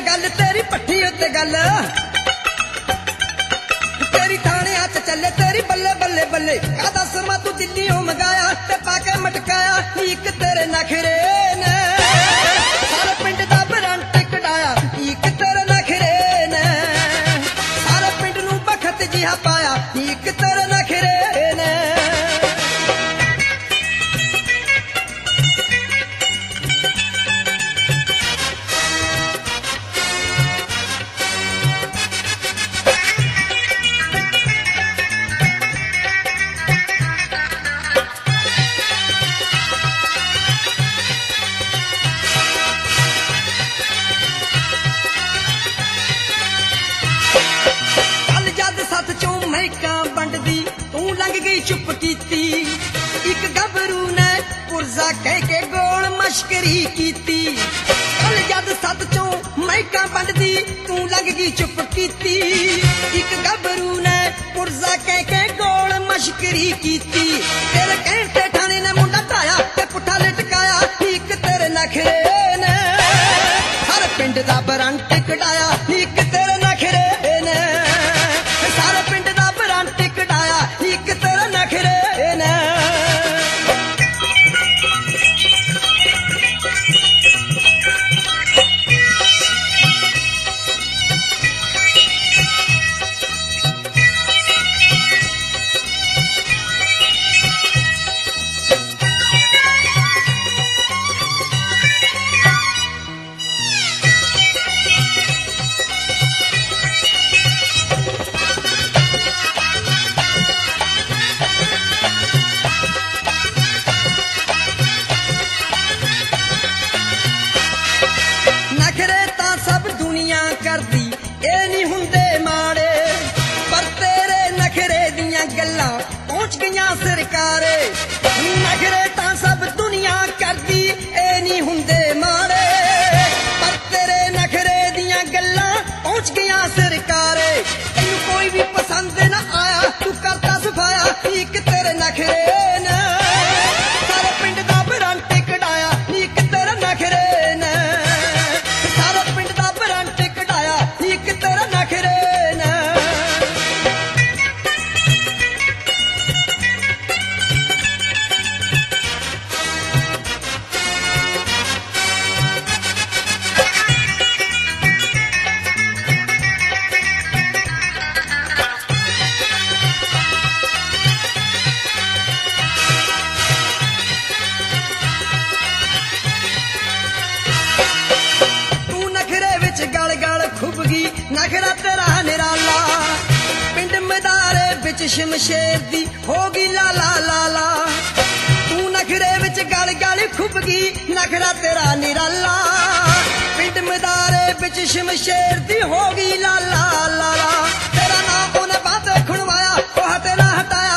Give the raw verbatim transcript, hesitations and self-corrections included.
गल तेरी पट्ठी उत्ते गल तेरी थाने च चले तेरी बल्ले बल्ले बल्ले का दस मैं तू दिल्ली हो मंगाया ते पाके मटकाया एक तेरे नखरे ने सारे पिंड दा बरंट कढाया एक तेरे नखरे ने सारे पिंड नू बखत जिहा पाया एक तेरे नखरे ने चुप कीती एक गबरू ने पुरजा कह के गोल मश्करी कीती कल जद सत चों मैका बंडदी तू लग गई चुप कीती एक गबरू ने पुरजा कह के गोल मश्करी कीती तेरे कहते ठाणे ने मुंडा ढाया ते पुठा लटकाया एक तेरे नखरे ने हर पिंड दा बरंट कढाया एक तेरे नखरे ने सारे पिंड दा बरंट कढाया एक तेरे नखरे ने सरकारे नखरे तां सब दुनिया करदी ए नी हुंदे माड़े पर तेरे नखरे दियां गल्लां पहुंच गईयां सरकारे तैनू कोई भी पसंद ना आया तू करता सफाया एक तेरे नखरे ने सारे पिंड दा बरंट कढाया एक तेरे नखरे ने सारे पिंड दा बरंट कढाया एक तेरे नखरे ने नखरा तेरा निराला पिंड मदारे बिच शमशेर दी होगी लाला लाला तू नखरे बिच गल गल खुबगी नखरा तेरा निराला पिंड मदारे बिच शमशेर दी होगी लाला लाला तेरा नाम उन्हें बात खुणवाया ओह तेरा हटाया